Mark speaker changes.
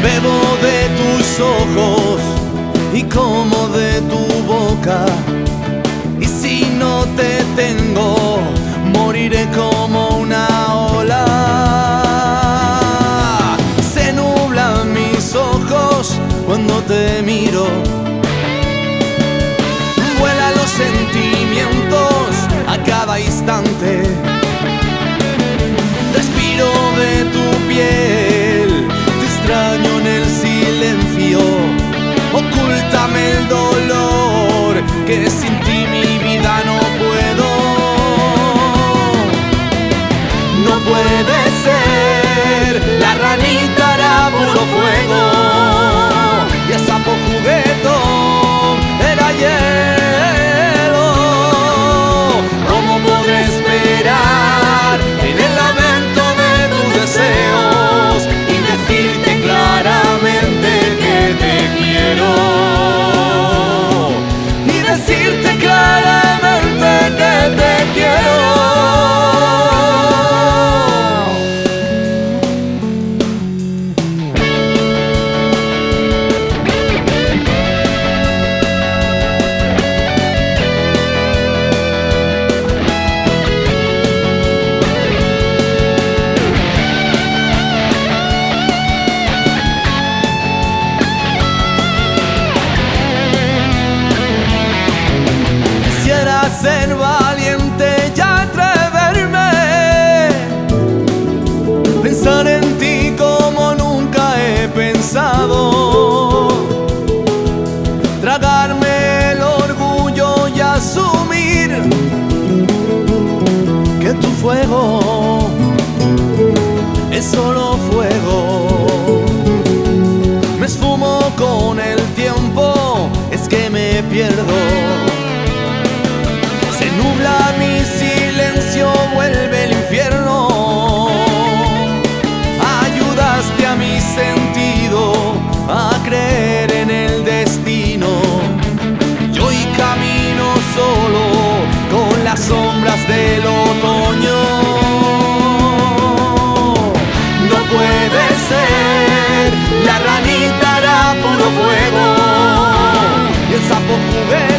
Speaker 1: Bebo de tus ojos y como de tu boca, y si no te tengo, moriré como una ola. Se nublan mis ojos cuando te miro, vuelan los sentimientos a cada instante. Respiro de tu piel, te extraño en el silencio. Ocúltame el dolor, que sin ti mi vida no puedo. No puede ser, la ranita era puro fuego y el sapo juguetón era hielo. ¿Cómo podré esperar en el lamento de tus deseos y decirte claramente que te quiero? Y decirte claramente que te quiero. Ser valiente y atreverme, pensar en ti como nunca he pensado, tragarme el orgullo y asumir que tu fuego es solo fuego. Me esfumo con el tiempo, es que me pierdo. Nubla mi silencio, vuelve el infierno. Ayudaste a mi sentido a creer en el destino. Y hoy camino solo con las sombras del otoño. No puede ser, la ranita era puro fuego y el sapo juguete